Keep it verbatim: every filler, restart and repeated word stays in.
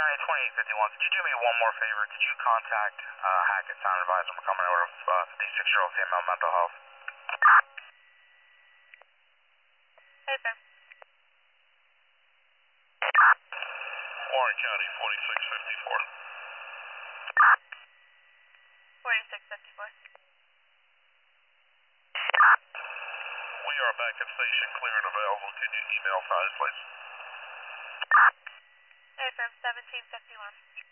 County twenty-eight fifty-one, could you do me one more favor? Could you contact uh, Hackett Sound Advisor Montgomery over uh, fifty-six-year-old female mental health? Hey, sir. Warren County forty-six fifty-four. forty-six fifty-four. We are back at station, clear and available. Can you email size, please? Hey, sir. seventeen fifty-one.